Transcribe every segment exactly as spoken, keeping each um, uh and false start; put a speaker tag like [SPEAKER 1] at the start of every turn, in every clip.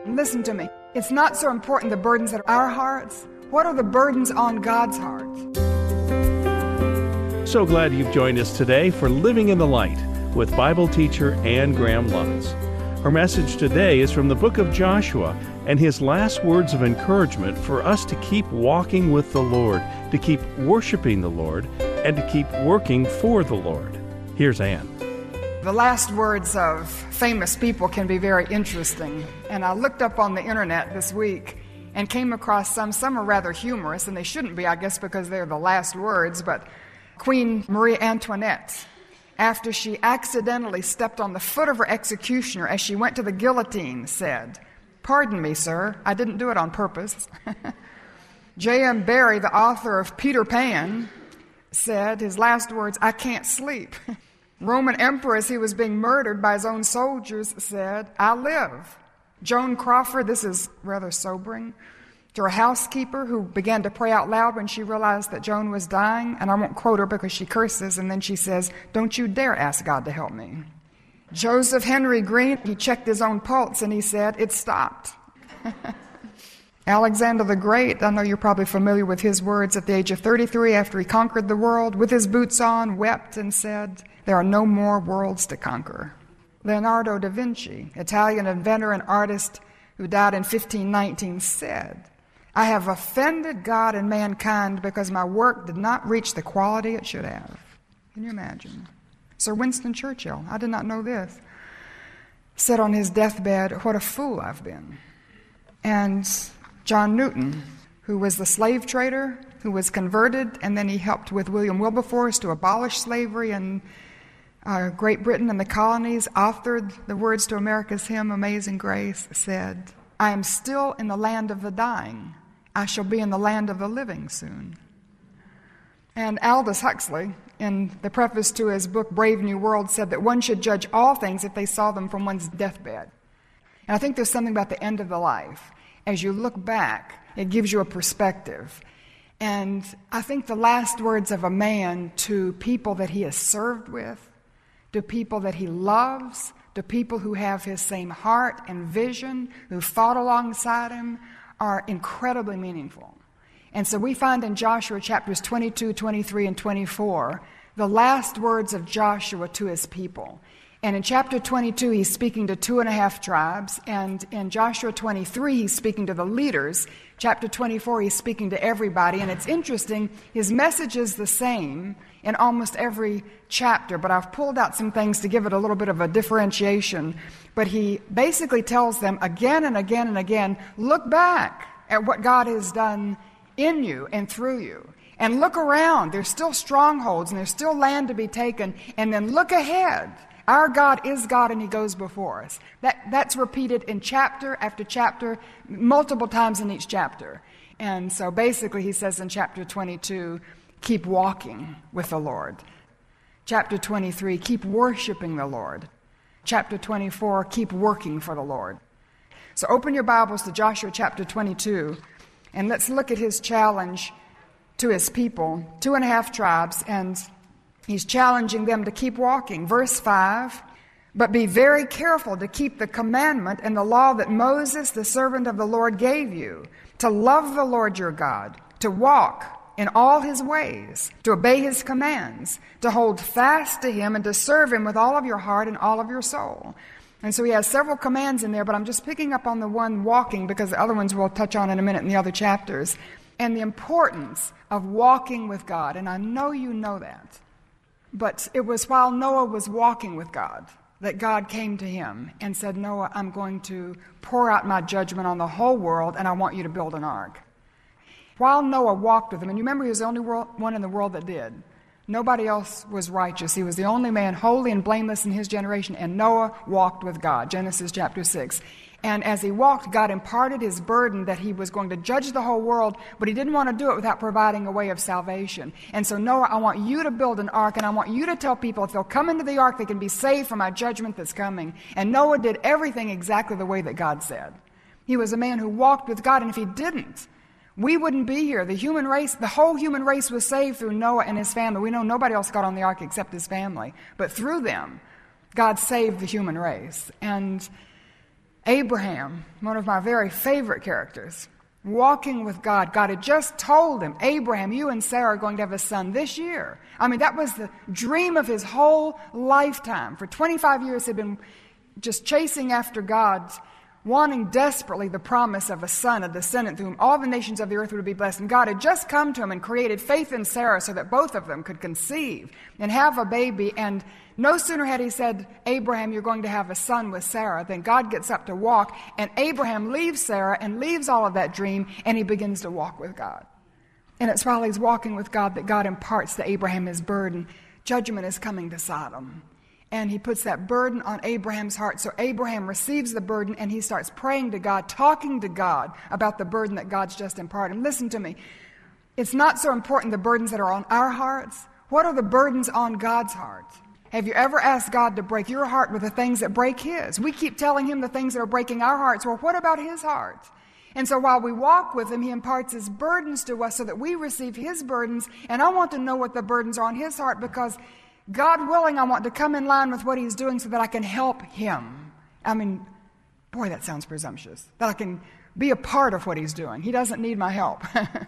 [SPEAKER 1] Listen to me. It's not so important the burdens that are our hearts. What are the burdens on God's heart?
[SPEAKER 2] So glad you've joined us today for Living in the Light with Bible teacher Anne Graham Lotz. Her message today is from the book of Joshua and his last words of encouragement for us to keep walking with the Lord, to keep worshiping the Lord, and to keep working for the Lord. Here's Anne.
[SPEAKER 1] The last words of famous people can be very interesting. And I looked up on the internet this week and came across some. Some are rather humorous, and they shouldn't be, I guess, because they're the last words. But Queen Marie Antoinette, after she accidentally stepped on the foot of her executioner as she went to the guillotine, said, "Pardon me, sir, I didn't do it on purpose." J M Barrie, the author of Peter Pan, said his last words, "I can't sleep." Roman emperor, as he was being murdered by his own soldiers, said, "I live." Joan Crawford, this is rather sobering, to her housekeeper who began to pray out loud when she realized that Joan was dying, and I won't quote her because she curses, and then she says, "Don't you dare ask God to help me." Joseph Henry Green, he checked his own pulse and he said, "It stopped." Alexander the Great, I know you're probably familiar with his words at the age of thirty-three after he conquered the world, with his boots on, wept and said, "There are no more worlds to conquer." Leonardo da Vinci, Italian inventor and artist who died in fifteen nineteen, said, "I have offended God and mankind because my work did not reach the quality it should have." Can you imagine? Sir Winston Churchill, I did not know this, said on his deathbed, "What a fool I've been." And John Newton, who was the slave trader, who was converted, and then he helped with William Wilberforce to abolish slavery in uh, Great Britain and the colonies, authored the words to America's hymn, Amazing Grace, said, "I am still in the land of the dying. I shall be in the land of the living soon." And Aldous Huxley, in the preface to his book Brave New World, said that one should judge all things if they saw them from one's deathbed. And I think there's something about the end of the life. As you look back, it gives you a perspective. And I think the last words of a man to people that he has served with, to people that he loves, to people who have his same heart and vision, who fought alongside him, are incredibly meaningful. And so we find in Joshua chapters twenty-two, twenty-three, and twenty-four, the last words of Joshua to his people. And in chapter twenty-two, he's speaking to two and a half tribes. And in Joshua twenty-three, he's speaking to the leaders. Chapter twenty-four, he's speaking to everybody. And it's interesting, his message is the same in almost every chapter. But I've pulled out some things to give it a little bit of a differentiation. But he basically tells them again and again and again, look back at what God has done in you and through you. And look around. There's still strongholds and there's still land to be taken. And then look ahead. Our God is God, and he goes before us. That, that's repeated in chapter after chapter, multiple times in each chapter. And so basically he says in chapter twenty-two, keep walking with the Lord. Chapter twenty-three, keep worshiping the Lord. Chapter twenty-four, keep working for the Lord. So open your Bibles to Joshua chapter twenty-two, and let's look at his challenge to his people, two and a half tribes, and he's challenging them to keep walking. Verse five, but be very careful to keep the commandment and the law that Moses, the servant of the Lord, gave you, to love the Lord your God, to walk in all his ways, to obey his commands, to hold fast to him and to serve him with all of your heart and all of your soul. And so he has several commands in there, but I'm just picking up on the one walking because the other ones we'll touch on in a minute in the other chapters, and the importance of walking with God. And I know you know that. But it was while Noah was walking with God that God came to him and said, Noah, I'm going to pour out my judgment on the whole world, and I want you to build an ark. While Noah walked with him, and you remember he was the only world, one in the world that did. Nobody else was righteous. He was the only man holy and blameless in his generation, and Noah walked with God, Genesis chapter six. And as he walked, God imparted his burden that he was going to judge the whole world, but he didn't want to do it without providing a way of salvation. And so, Noah, I want you to build an ark, and I want you to tell people if they'll come into the ark, they can be saved from my judgment that's coming. And Noah did everything exactly the way that God said. He was a man who walked with God, and if he didn't, we wouldn't be here. The human race, the whole human race was saved through Noah and his family. We know nobody else got on the ark except his family. But through them, God saved the human race. And Abraham, one of my very favorite characters, walking with God. God had just told him, Abraham, you and Sarah are going to have a son this year. I mean, that was the dream of his whole lifetime. For twenty-five years, he'd been just chasing after God, wanting desperately the promise of a son, a descendant through whom all the nations of the earth would be blessed. And God had just come to him and created faith in Sarah so that both of them could conceive and have a baby. And no sooner had he said, Abraham, you're going to have a son with Sarah, than God gets up to walk, and Abraham leaves Sarah and leaves all of that dream, and he begins to walk with God. And it's while he's walking with God that God imparts to Abraham his burden. Judgment is coming to Sodom. And he puts that burden on Abraham's heart. So Abraham receives the burden, and he starts praying to God, talking to God about the burden that God's just imparted. And listen to me. It's not so important the burdens that are on our hearts. What are the burdens on God's heart? Have you ever asked God to break your heart with the things that break his? We keep telling him the things that are breaking our hearts. Well, what about his heart? And so while we walk with him, he imparts his burdens to us so that we receive his burdens. And I want to know what the burdens are on his heart, because God willing, I want to come in line with what he's doing so that I can help him. I mean, boy, that sounds presumptuous. That I can be a part of what he's doing. He doesn't need my help.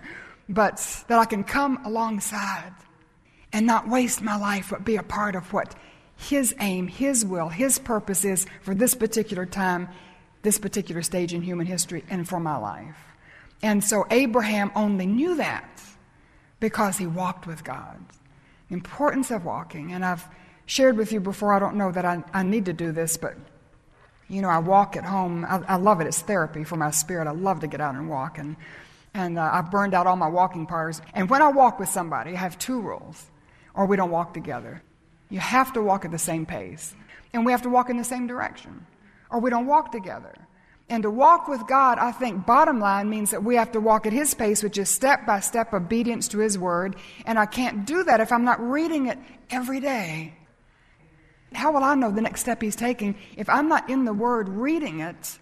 [SPEAKER 1] But that I can come alongside and not waste my life, but be a part of what his aim, his will, his purpose is for this particular time, this particular stage in human history, and for my life. And so Abraham only knew that because he walked with God. Importance of walking. And I've shared with you before, I don't know that I, I need to do this, but you know, I walk at home. I, I love it. It's therapy for my spirit. I love to get out and walk. And, and uh, I've burned out all my walking partners. And when I walk with somebody, I have two rules, or we don't walk together. You have to walk at the same pace. And we have to walk in the same direction, or we don't walk together. And to walk with God, I think, bottom line, means that we have to walk at his pace, which is step-by-step obedience to his word. And I can't do that if I'm not reading it every day. How will I know the next step he's taking if I'm not in the word reading it,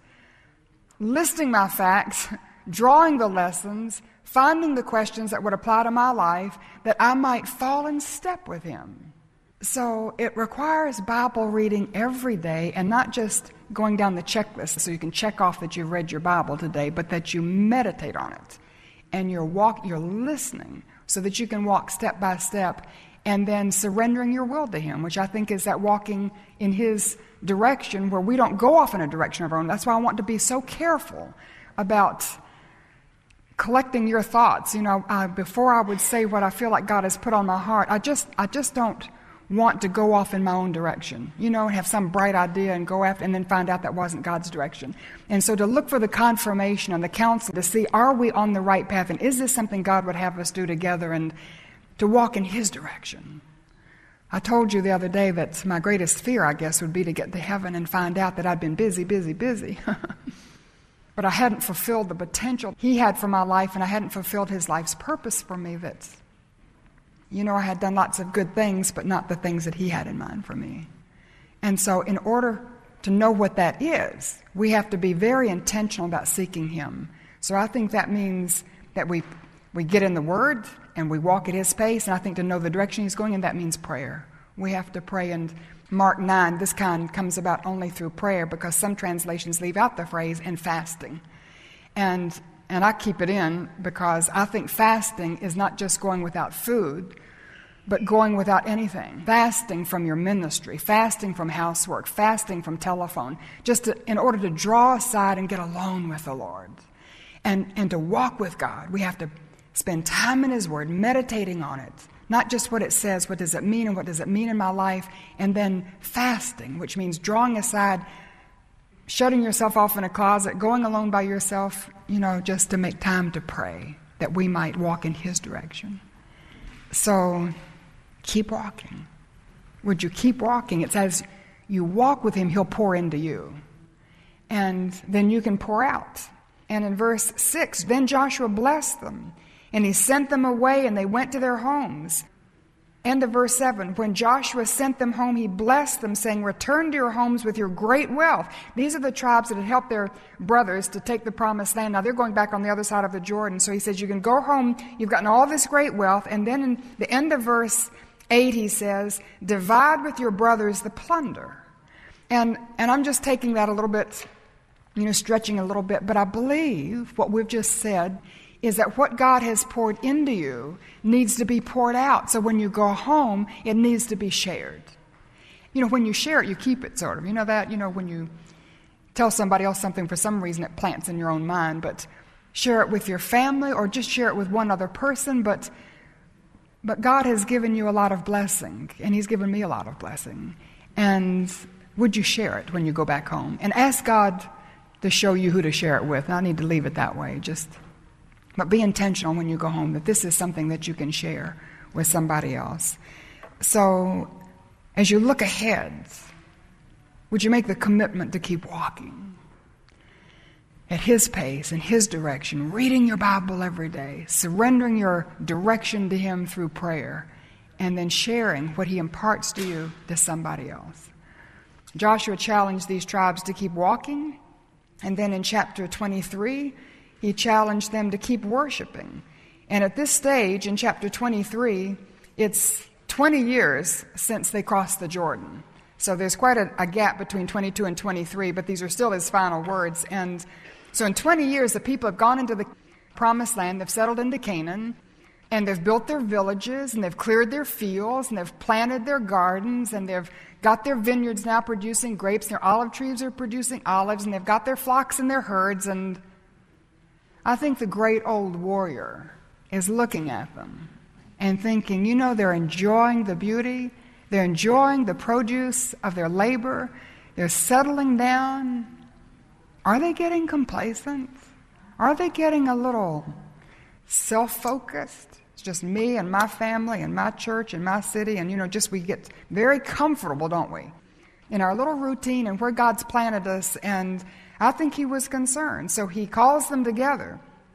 [SPEAKER 1] listing my facts, drawing the lessons, finding the questions that would apply to my life, that I might fall in step with him? So it requires Bible reading every day, and not just going down the checklist so you can check off that you've read your Bible today, but that you meditate on it. And you're walk, you're listening so that you can walk step by step, and then surrendering your will to him, which I think is that walking in his direction where we don't go off in a direction of our own. That's why I want to be so careful about collecting your thoughts. You know, uh, before I would say what I feel like God has put on my heart, I just, I just don't want to go off in my own direction, you know, and have some bright idea and go after, and then find out that wasn't God's direction. And so to look for the confirmation and the counsel to see, are we on the right path, and is this something God would have us do together, and to walk in his direction. I told you the other day that my greatest fear, I guess, would be to get to heaven and find out that I'd been busy, busy, busy. But I hadn't fulfilled the potential he had for my life, and I hadn't fulfilled his life's purpose for me. That, you know, I had done lots of good things, but not the things that he had in mind for me. And so in order to know what that is, we have to be very intentional about seeking him. So I think that means that we we get in the Word and we walk at his pace, and I think to know the direction he's going in, that means prayer. We have to pray. And Mark nine, this kind comes about only through prayer, because some translations leave out the phrase "and fasting." And And I keep it in because I think fasting is not just going without food, but going without anything. Fasting from your ministry, fasting from housework, fasting from telephone, just to, in order to draw aside and get alone with the Lord. And, and to walk with God, we have to spend time in his word, meditating on it. Not just what it says, what does it mean, and what does it mean in my life, and then fasting, which means drawing aside, shutting yourself off in a closet, going alone by yourself, you know, just to make time to pray, that we might walk in his direction. So, keep walking. Would you keep walking? It's as you walk with him, he'll pour into you. And then you can pour out. And in verse six, then Joshua blessed them, and he sent them away, and they went to their homes. End of verse seven, when Joshua sent them home, he blessed them, saying, return to your homes with your great wealth. These are the tribes that had helped their brothers to take the promised land. Now they're going back on the other side of the Jordan. So he says, you can go home, you've gotten all this great wealth. And then in the end of verse eight, he says, divide with your brothers the plunder. And, and I'm just taking that a little bit you know, stretching a little bit, but I believe what we've just said is that what God has poured into you needs to be poured out. So when you go home, it needs to be shared. You know, when you share it, you keep it, sort of. You know that? You know, when you tell somebody else something, for some reason it plants in your own mind, but share it with your family or just share it with one other person. But but God has given you a lot of blessing, and He's given me a lot of blessing. And would you share it when you go back home? And ask God to show you who to share it with. And I need to leave it that way. Just, but be intentional when you go home that this is something that you can share with somebody else. So as you look ahead, would you make the commitment to keep walking at His pace, in His direction, reading your Bible every day, surrendering your direction to Him through prayer, and then sharing what He imparts to you to somebody else? Joshua challenged these tribes to keep walking, and then in chapter twenty-three, he challenged them to keep worshiping. And at this stage, in chapter twenty-three, it's twenty years since they crossed the Jordan. So there's quite a, a gap between twenty-two and twenty-three, but these are still his final words. And so in twenty years, the people have gone into the promised land, they've settled into Canaan, and they've built their villages, and they've cleared their fields, and they've planted their gardens, and they've got their vineyards now producing grapes, and their olive trees are producing olives, and they've got their flocks and their herds. And I think the great old warrior is looking at them and thinking, you know, they're enjoying the beauty, they're enjoying the produce of their labor, they're settling down. Are they getting complacent? Are they getting a little self-focused? It's just me and my family and my church and my city, and, you know, just we get very comfortable, don't we, in our little routine and where God's planted us. And I think he was concerned. So he calls them together.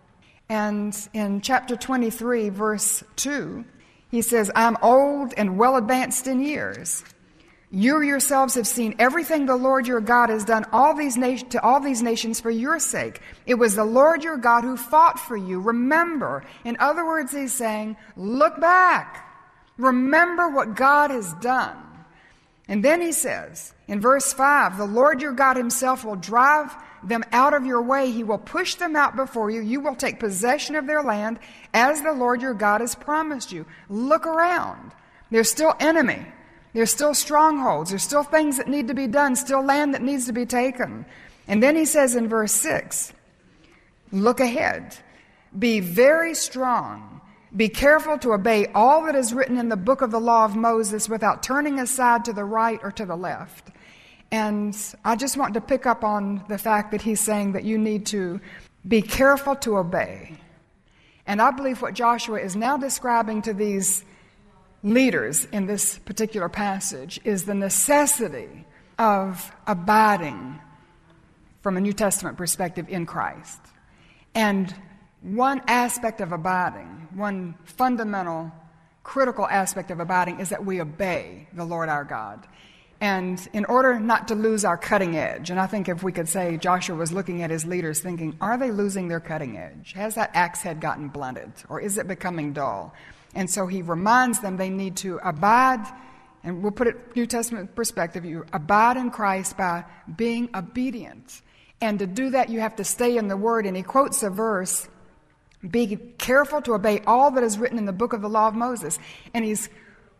[SPEAKER 1] And in chapter twenty-three, verse two, he says, I'm old and well advanced in years. You yourselves have seen everything the Lord your God has done all these nation, to all these nations for your sake. It was the Lord your God who fought for you. Remember. In other words, he's saying, look back. Remember what God has done. And then he says, in verse five, the Lord your God himself will drive them out of your way. He will push them out before you. You will take possession of their land as the Lord your God has promised you. Look around. There's still enemy. There's still strongholds. There's still things that need to be done, still land that needs to be taken. And then he says in verse six, look ahead. Be very strong. Be careful to obey all that is written in the book of the law of Moses without turning aside to the right or to the left. And I just want to pick up on the fact that he's saying that you need to be careful to obey. And I believe what Joshua is now describing to these leaders in this particular passage is the necessity of abiding from a New Testament perspective in Christ. And one aspect of abiding, one fundamental, critical aspect of abiding is that we obey the Lord our God. And in order not to lose our cutting edge, and I think if we could say Joshua was looking at his leaders thinking, are they losing their cutting edge? Has that axe head gotten blunted? Or is it becoming dull? And so he reminds them they need to abide, and we'll put it New Testament perspective, you abide in Christ by being obedient. And to do that, you have to stay in the Word. And he quotes a verse, be careful to obey all that is written in the book of the law of Moses. And he's,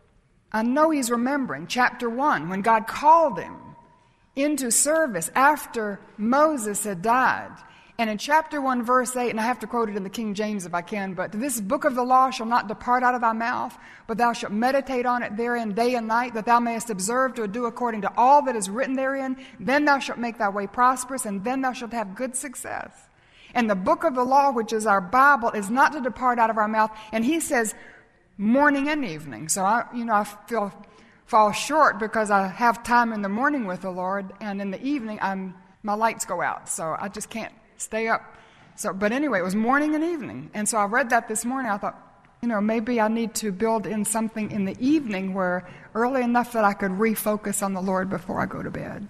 [SPEAKER 1] I know he's remembering chapter one, when God called him into service after Moses had died. And in chapter one, verse eight, and I have to quote it in the King James if I can, but this book of the law shall not depart out of thy mouth, but thou shalt meditate on it therein day and night, that thou mayest observe to do according to all that is written therein. Then thou shalt make thy way prosperous, and then thou shalt have good success. And the book of the law, which is our Bible, is not to depart out of our mouth. And he says morning and evening. So I, you know, I feel fall short because I have time in the morning with the Lord, and in the evening I'm my lights go out, so I just can't stay up. So, but anyway, it was morning and evening. And so I read that this morning. I thought, you know, maybe I need to build in something in the evening where early enough that I could refocus on the Lord before I go to bed.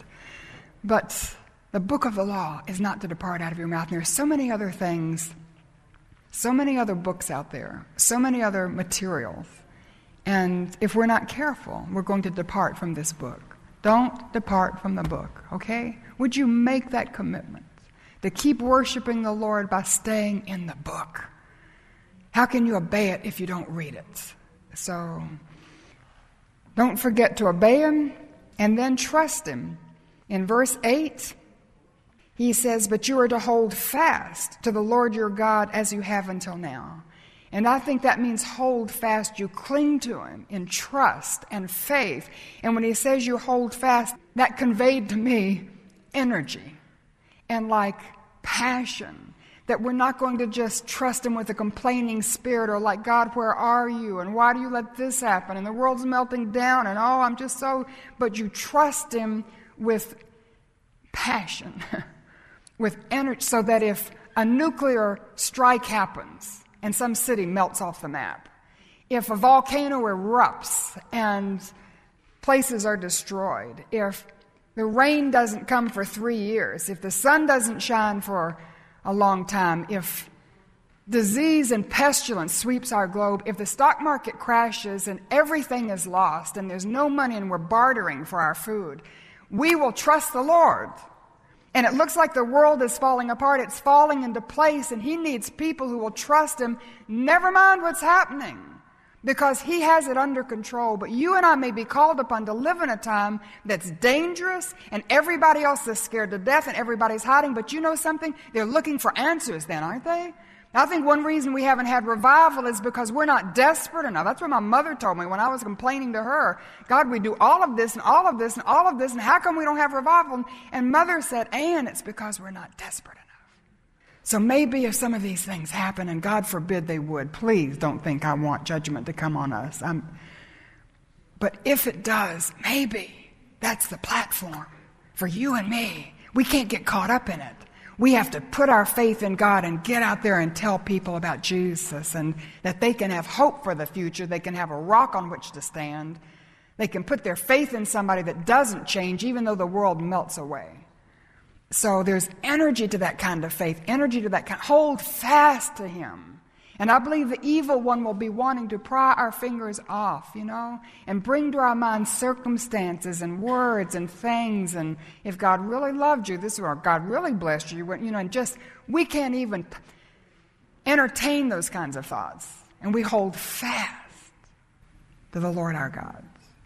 [SPEAKER 1] But the book of the law is not to depart out of your mouth. And there are so many other things, so many other books out there, so many other materials. And if we're not careful, we're going to depart from this book. Don't depart from the book, okay? Would you make that commitment? to keep worshiping the Lord by staying in the book. How can you obey it if you don't read it? So don't forget to obey him and then trust him. In verse eight, he says, but you are to hold fast to the Lord your God as you have until now. And I think that means hold fast. You cling to him in trust and faith. And when he says you hold fast, that conveyed to me energy and like passion. That we're not going to just trust him with a complaining spirit or like, God, where are you? And why do you let this happen? And the world's melting down and oh, I'm just so... But you trust him with passion, with energy, so that if a nuclear strike happens and some city melts off the map, if a volcano erupts and places are destroyed, if the rain doesn't come for three years, if the sun doesn't shine for a long time, if disease and pestilence sweeps our globe, if the stock market crashes and everything is lost and there's no money and we're bartering for our food, we will trust the Lord. And it looks like the world is falling apart. It's falling into place, and he needs people who will trust him, never mind what's happening, because he has it under control. But you and I may be called upon to live in a time that's dangerous, and everybody else is scared to death, and everybody's hiding. But you know something? They're looking for answers then, aren't they? I think one reason we haven't had revival is because we're not desperate enough. That's what my mother told me when I was complaining to her. God, we do all of this and all of this and all of this, and how come we don't have revival? And Mother said, Ann, it's because we're not desperate enough. So maybe if some of these things happen, and God forbid they would, please don't think I want judgment to come on us. I'm, but if it does, maybe that's the platform for you and me. We can't get caught up in it. We have to put our faith in God and get out there and tell people about Jesus, and that they can have hope for the future. They can have a rock on which to stand. They can put their faith in somebody that doesn't change even though the world melts away. So there's energy to that kind of faith, energy to that kind. Hold fast to him. And I believe the evil one will be wanting to pry our fingers off, you know, and bring to our minds circumstances and words and things. And if God really loved you, this or God really blessed you, you know, and just, we can't even entertain those kinds of thoughts. And we hold fast to the Lord our God.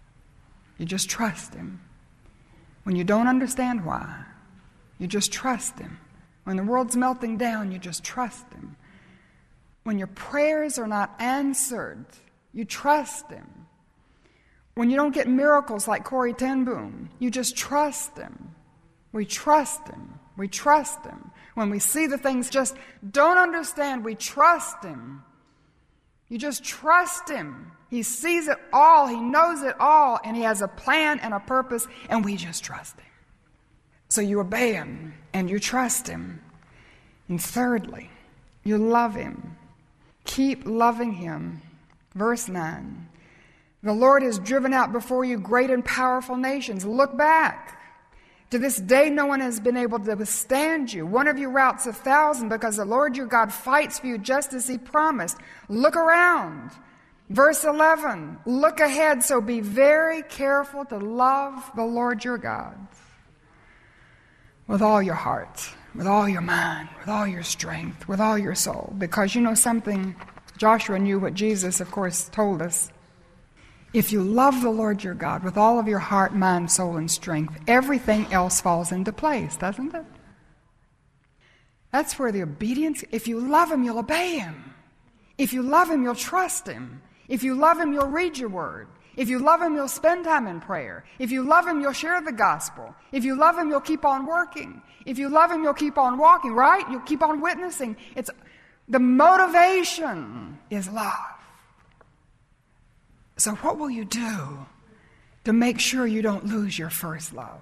[SPEAKER 1] You just trust him. When you don't understand why, you just trust him. When the world's melting down, you just trust him. When your prayers are not answered, you trust him. When you don't get miracles like Corrie ten Boom, you just trust him. We trust him. We trust him. When we see the things just don't understand, we trust him. You just trust him. He sees it all. He knows it all. And he has a plan and a purpose, and we just trust him. So you obey him and you trust him. And thirdly, you love him. Keep loving him. Verse nine. The Lord has driven out before you great and powerful nations. Look back. To this day no one has been able to withstand you. One of you routs a thousand, because the Lord your God fights for you just as he promised. Look around. Verse eleven. Look ahead, so be very careful to love the Lord your God with all your heart, with all your mind, with all your strength, with all your soul. Because you know something, Joshua knew what Jesus, of course, told us. If you love the Lord your God with all of your heart, mind, soul, and strength, everything else falls into place, doesn't it? That's where the obedience, if you love him, you'll obey him. If you love him, you'll trust him. If you love him, you'll read your word. If you love him, you'll spend time in prayer. If you love him, you'll share the gospel. If you love him, you'll keep on working. If you love him, you'll keep on walking, right? You'll keep on witnessing. It's the motivation is love. So what will you do to make sure you don't lose your first love?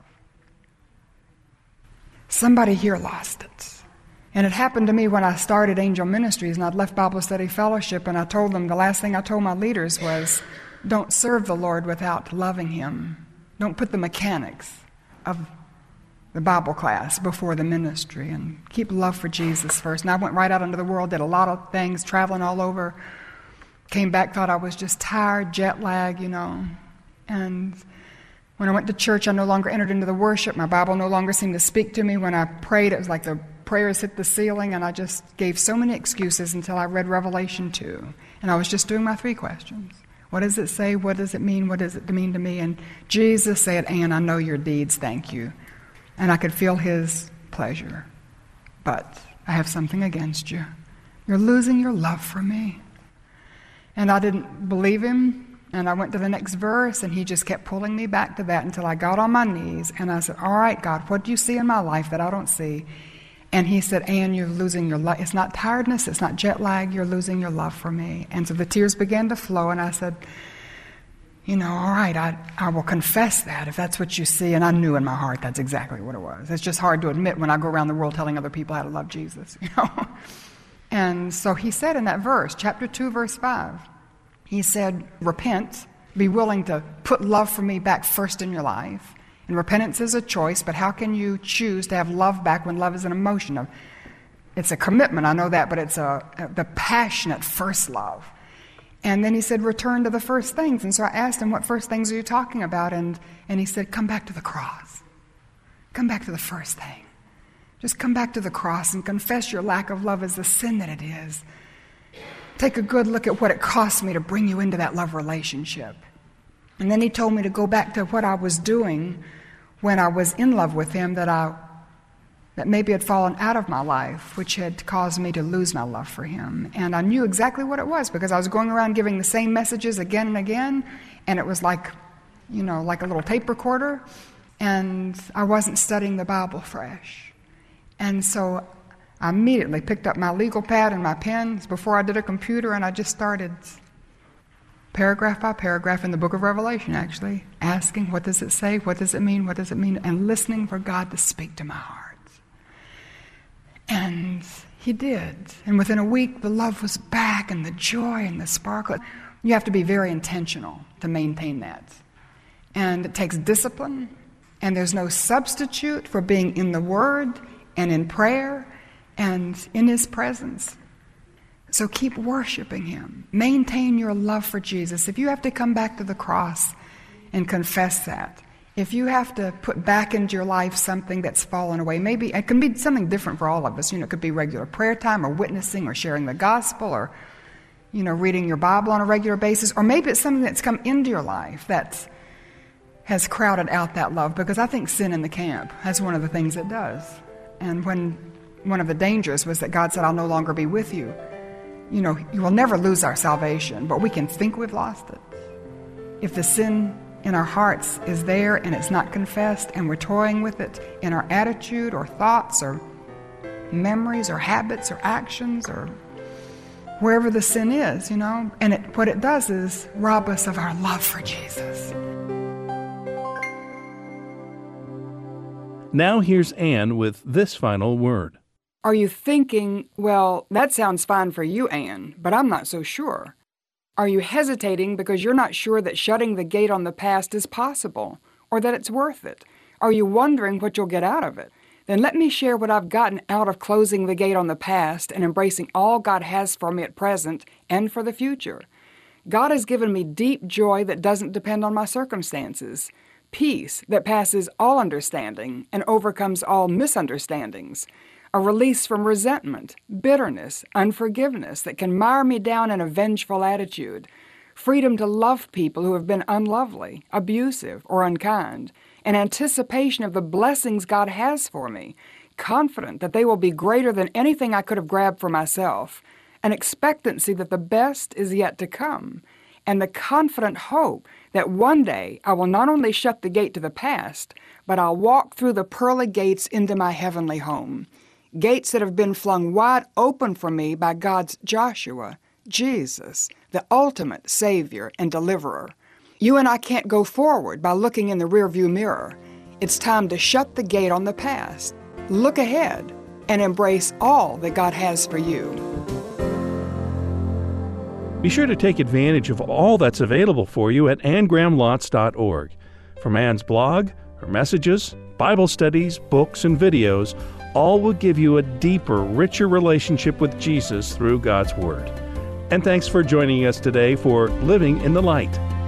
[SPEAKER 1] Somebody here lost it. And it happened to me when I started Angel Ministries, and I'd left Bible Study Fellowship, and I told them, the last thing I told my leaders was, don't serve the Lord without loving him. Don't put the mechanics of the Bible class before the ministry, and keep love for Jesus first. And I went right out into the world, did a lot of things, traveling all over. Came back, thought I was just tired, jet lag, you know. And when I went to church, I no longer entered into the worship. My Bible no longer seemed to speak to me. When I prayed, it was like the prayers hit the ceiling, and I just gave so many excuses until I read Revelation two. And I was just doing my three questions. What does it say? What does it mean? What does it mean to me? And Jesus said, Ann, I know your deeds, thank you. And I could feel his pleasure. But I have something against you. You're losing your love for me. And I didn't believe him. And I went to the next verse, and he just kept pulling me back to that until I got on my knees. And I said, all right, God, what do you see in my life that I don't see? And he said, Ann, you're losing your love. It's not tiredness. It's not jet lag. You're losing your love for me. And so the tears began to flow, and I said, you know, all right, I, I will confess that if that's what you see. And I knew in my heart that's exactly what it was. It's just hard to admit when I go around the world telling other people how to love Jesus, you know. And so he said in that verse, chapter two, verse five, he said, repent, be willing to put love for me back first in your life. And repentance is a choice, but how can you choose to have love back when love is an emotion? Of, it's a commitment, I know that, but it's a, a the passionate first love. And then he said, return to the first things. And so I asked him, what first things are you talking about? And, and he said, come back to the cross. Come back to the first thing. Just come back to the cross and confess your lack of love as the sin that it is. Take a good look at what it cost me to bring you into that love relationship. And then he told me to go back to what I was doing when I was in love with him that I that maybe had fallen out of my life, which had caused me to lose my love for him. And I knew exactly what it was because I was going around giving the same messages again and again, and it was like, you know, like a little tape recorder, and I wasn't studying the Bible fresh. And so I immediately picked up my legal pad and my pens before I did a computer, and I just started paragraph by paragraph in the book of Revelation, actually, asking, what does it say? What does it mean? What does it mean? And listening for God to speak to my heart. And he did. And within a week, the love was back, and the joy and the sparkle. You have to be very intentional to maintain that. And it takes discipline, and there's no substitute for being in the Word and in prayer and in his presence. So keep worshiping him. Maintain your love for Jesus. If you have to come back to the cross and confess that, if you have to put back into your life something that's fallen away, maybe it can be something different for all of us. You know, it could be regular prayer time or witnessing or sharing the gospel or, you know, reading your Bible on a regular basis. Or maybe it's something that's come into your life that has crowded out that love, because I think sin in the camp, that's one of the things it does. And when one of the dangers was that God said, I'll no longer be with you. You know, you will never lose our salvation, but we can think we've lost it. If the sin in our hearts is there and it's not confessed, and we're toying with it in our attitude or thoughts or memories or habits or actions or wherever the sin is, you know, and it, what it does is rob us of our love for Jesus.
[SPEAKER 2] Now here's Ann with this final word.
[SPEAKER 1] Are you thinking, well, that sounds fine for you, Ann, but I'm not so sure? Are you hesitating because you're not sure that shutting the gate on the past is possible, or that it's worth it? Are you wondering what you'll get out of it? Then let me share what I've gotten out of closing the gate on the past and embracing all God has for me at present and for the future. God has given me deep joy that doesn't depend on my circumstances, peace that passes all understanding and overcomes all misunderstandings, a release from resentment, bitterness, unforgiveness that can mire me down in a vengeful attitude, freedom to love people who have been unlovely, abusive, or unkind, an anticipation of the blessings God has for me, confident that they will be greater than anything I could have grabbed for myself, an expectancy that the best is yet to come, and the confident hope that one day I will not only shut the gate to the past, but I'll walk through the pearly gates into my heavenly home. Gates that have been flung wide open for me by God's Joshua, Jesus, the ultimate Savior and Deliverer. You and I can't go forward by looking in the rearview mirror. It's time to shut the gate on the past, look ahead, and embrace all that God has for you.
[SPEAKER 2] Be sure to take advantage of all that's available for you at ann graham lotz dot org. From Ann's blog, her messages, Bible studies, books, and videos, all will give you a deeper, richer relationship with Jesus through God's Word. And thanks for joining us today for Living in the Light.